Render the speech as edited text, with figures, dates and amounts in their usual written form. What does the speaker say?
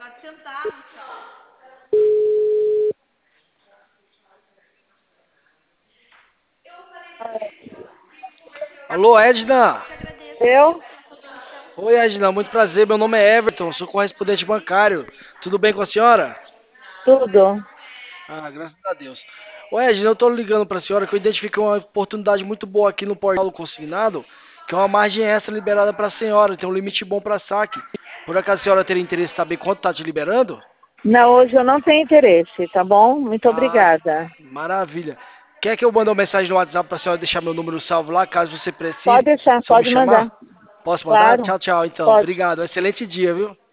Alô, Edna? Eu? Oi, Edna, muito prazer. Meu nome é Everton, sou correspondente bancário. Tudo bem com a senhora? Tudo. Ah, graças a Deus. Ô, Edna, eu tô ligando pra senhora que eu identifiquei uma oportunidade muito boa aqui no portal consignado, que é uma margem extra liberada pra senhora, tem um limite bom pra saque. Por acaso a senhora teria interesse em saber quanto tá te liberando? Não, hoje eu não tenho interesse, tá bom? Muito Ah, obrigada. maravilha. Quer que eu mande uma mensagem no WhatsApp pra senhora deixar meu número salvo lá, caso você Pode precise? deixar, Só me pode mandar. chamar? Posso mandar? Claro, Tchau, tchau, então. pode. Obrigado. Um excelente dia, viu?